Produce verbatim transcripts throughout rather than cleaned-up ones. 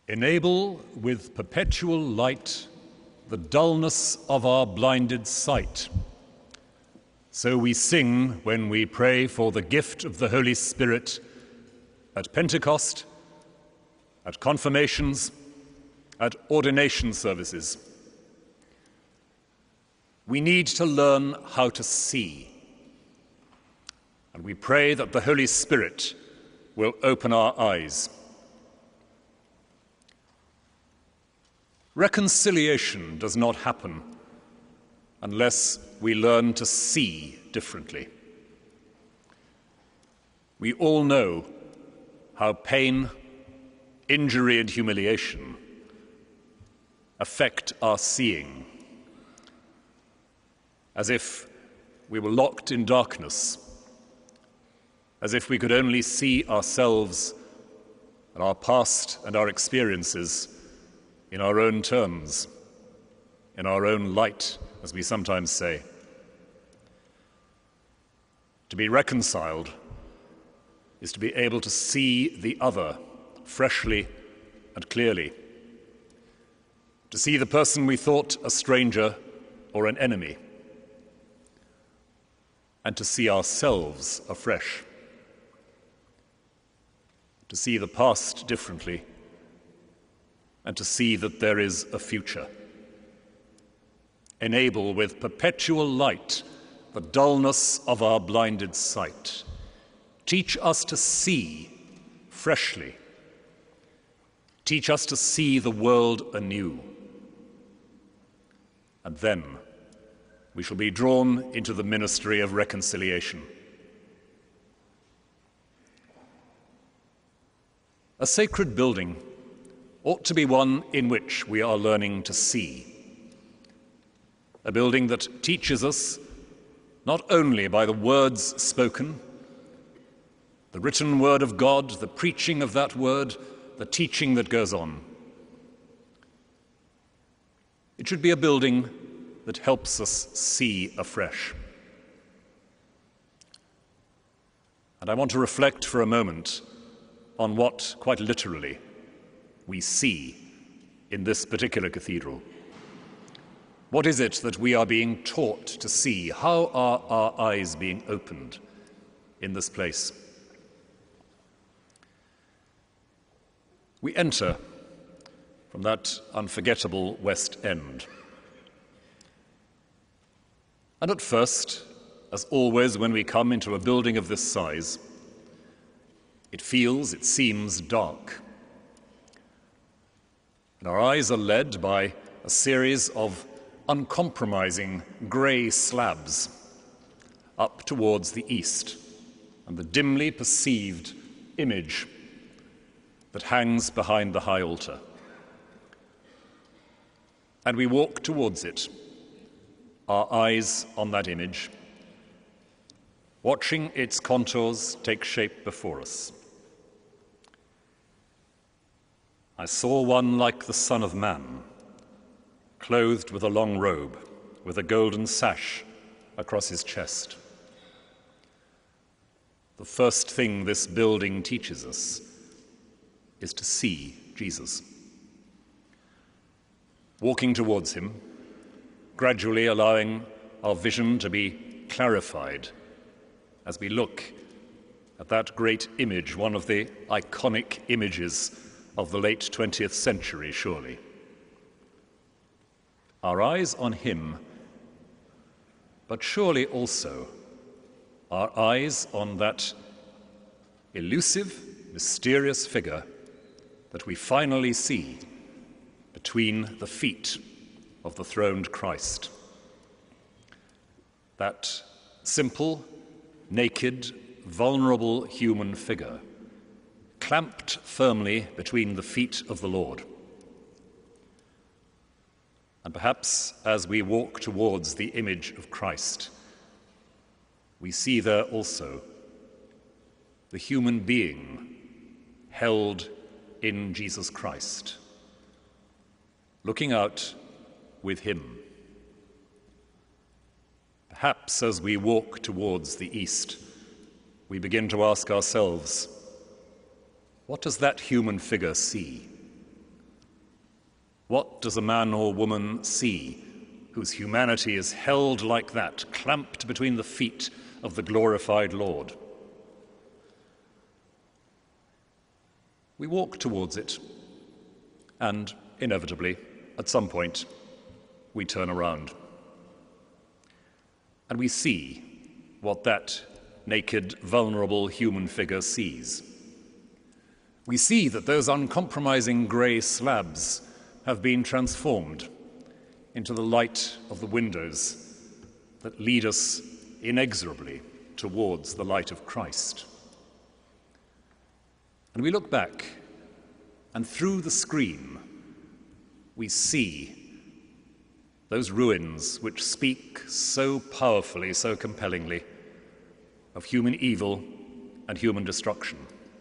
Enable with perpetual light the dullness of our blinded sight. So we sing when we pray for the gift of the Holy Spirit at Pentecost, at confirmations, at ordination services. We need to learn how to see, and we pray that the Holy Spirit will open our eyes. Reconciliation does not happen unless we learn to see differently. We all know how pain, injury, and humiliation affect our seeing, as if we were locked in darkness, as if we could only see ourselves and our past and our experiences in our own terms, in our own light, as we sometimes say. To be reconciled is to be able to see the other freshly and clearly, to see the person we thought a stranger or an enemy, and to see ourselves afresh, to see the past differently, and to see that there is a future. Enable with perpetual light the dullness of our blinded sight. Teach us to see freshly. Teach us to see the world anew. And then we shall be drawn into the ministry of reconciliation. A sacred building ought to be one in which we are learning to see. A building that teaches us not only by the words spoken, the written word of God, the preaching of that word, the teaching that goes on. It should be a building that helps us see afresh. And I want to reflect for a moment on what, quite literally, we see in this particular cathedral. What is it that we are being taught to see? How are our eyes being opened in this place? We enter from that unforgettable West End. And at first, as always when we come into a building of this size, it feels, it seems dark. And our eyes are led by a series of uncompromising grey slabs up towards the east and the dimly perceived image that hangs behind the high altar. And we walk towards it, our eyes on that image, watching its contours take shape before us. I saw one like the Son of Man, clothed with a long robe, with a golden sash across his chest. The first thing this building teaches us is to see Jesus. Walking towards him, gradually allowing our vision to be clarified as we look at that great image, one of the iconic images of the late twentieth century, surely. Our eyes on him, but surely also our eyes on that elusive, mysterious figure that we finally see between the feet of the throned Christ. That simple, naked, vulnerable human figure, clamped firmly between the feet of the Lord. And perhaps as we walk towards the image of Christ, we see there also the human being held in Jesus Christ, looking out with him. Perhaps as we walk towards the east, we begin to ask ourselves, what does that human figure see? What does a man or woman see whose humanity is held like that, clamped between the feet of the glorified Lord? We walk towards it, and inevitably, at some point, we turn around. And we see what that naked, vulnerable human figure sees. We see that those uncompromising grey slabs have been transformed into the light of the windows that lead us inexorably towards the light of Christ. And we look back, and through the screen, we see those ruins which speak so powerfully, so compellingly of human evil and human destruction.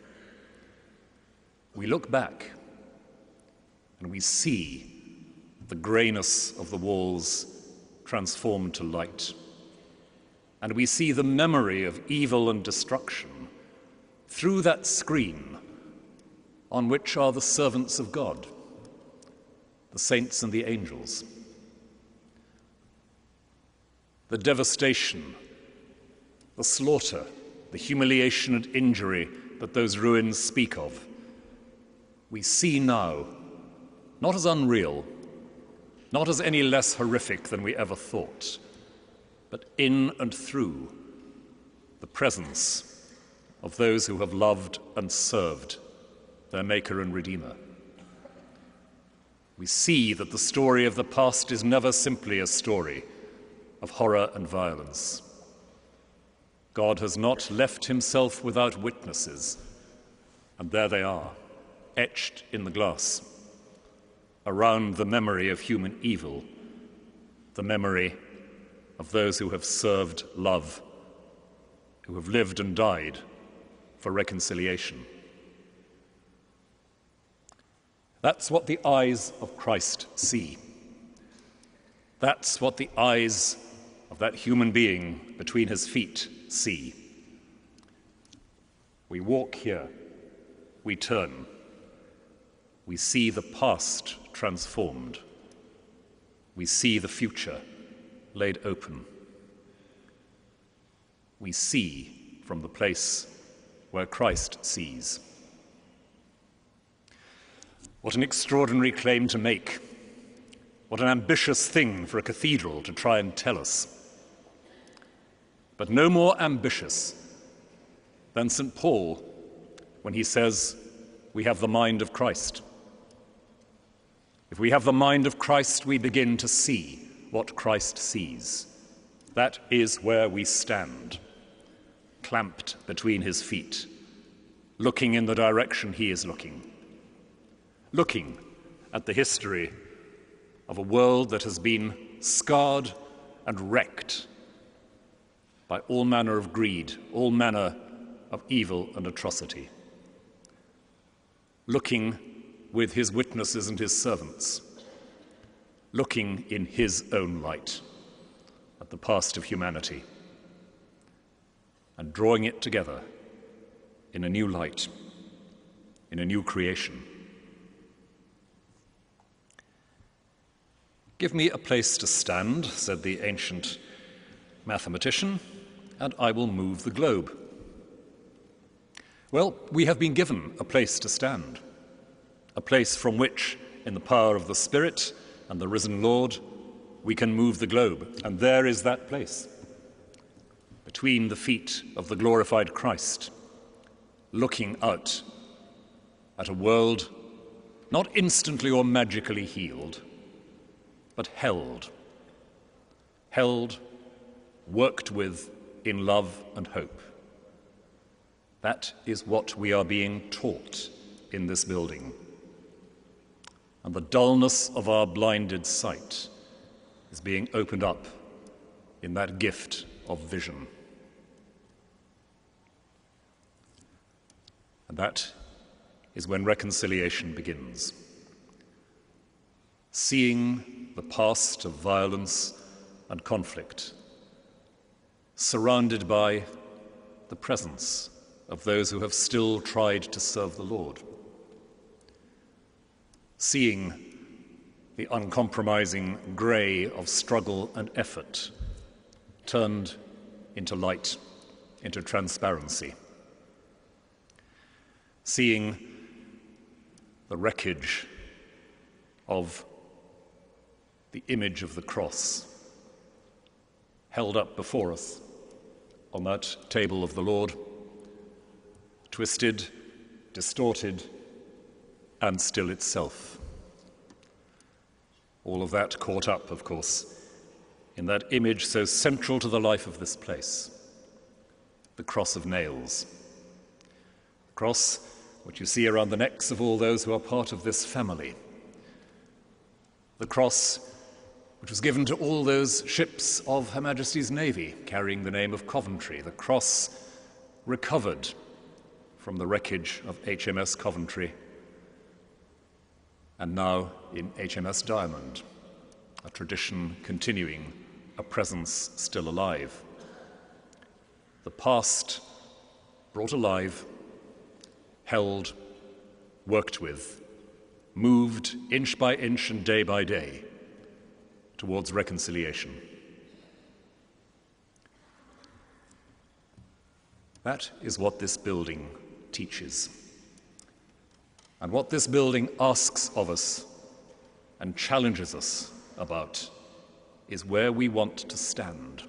We look back and we see the greyness of the walls transformed to light. And we see the memory of evil and destruction through that screen on which are the servants of God, the saints and the angels. The devastation, the slaughter, the humiliation and injury that those ruins speak of, we see now, not as unreal, not as any less horrific than we ever thought, but in and through the presence of those who have loved and served their Maker and Redeemer. We see that the story of the past is never simply a story of horror and violence. God has not left himself without witnesses, and there they are, etched in the glass, around the memory of human evil, the memory of those who have served love, who have lived and died for reconciliation. That's what the eyes of Christ see. That's what the eyes of that human being between his feet see. We walk here, we turn, we see the past transformed, we see the future laid open. We see from the place where Christ sees. What an extraordinary claim to make. What an ambitious thing for a cathedral to try and tell us. But no more ambitious than Saint Paul when he says, we have the mind of Christ. If we have the mind of Christ, we begin to see what Christ sees. That is where we stand, clamped between his feet, looking in the direction he is looking, looking at the history of a world that has been scarred and wrecked by all manner of greed, all manner of evil and atrocity. Looking with his witnesses and his servants, looking in his own light at the past of humanity and drawing it together in a new light, in a new creation. Give me a place to stand, said the ancient mathematician, and I will move the globe. Well, we have been given a place to stand, a place from which, in the power of the Spirit and the risen Lord, we can move the globe. And there is that place, between the feet of the glorified Christ, looking out at a world not instantly or magically healed, but held, held, worked with in love and hope. That is what we are being taught in this building. And the dullness of our blinded sight is being opened up in that gift of vision. And that is when reconciliation begins. Seeing the past of violence and conflict, surrounded by the presence of those who have still tried to serve the Lord. Seeing the uncompromising grey of struggle and effort turned into light, into transparency. Seeing the wreckage of the image of the cross held up before us on that table of the Lord, twisted, distorted, and still itself. All of that caught up, of course, in that image so central to the life of this place, the cross of nails. The cross which you see around the necks of all those who are part of this family. The cross which was given to all those ships of Her Majesty's Navy carrying the name of Coventry. The cross recovered from the wreckage of H M S Coventry, and now in H M S Diamond, a tradition continuing, a presence still alive. The past brought alive, held, worked with, moved inch by inch and day by day towards reconciliation. That is what this building teaches, and what this building asks of us and challenges us about is where we want to stand.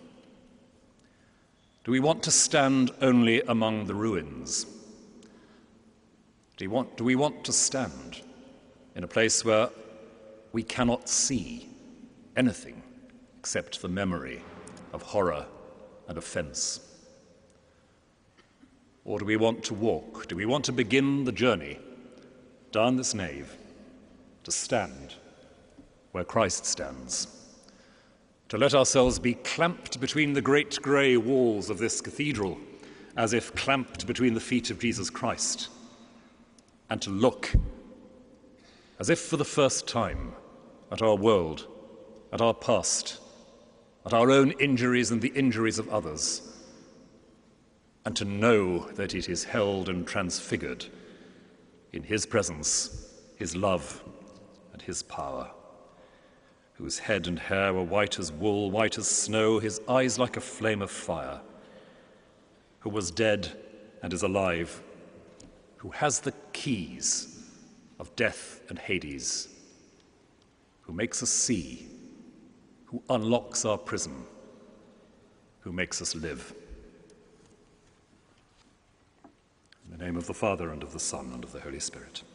Do we want to stand only among the ruins? Do we want, do we want to stand in a place where we cannot see anything except the memory of horror and offense? Or do we want to walk? Do we want to begin the journey down this nave to stand where Christ stands? To let ourselves be clamped between the great grey walls of this cathedral, as if clamped between the feet of Jesus Christ, and to look as if for the first time at our world, at our past, at our own injuries and the injuries of others, and to know that it is held and transfigured in his presence, his love, and his power, whose head and hair were white as wool, white as snow, his eyes like a flame of fire, who was dead and is alive, who has the keys of death and Hades, who makes us see, who unlocks our prison, who makes us live. In the name of the Father, and of the Son, and of the Holy Spirit.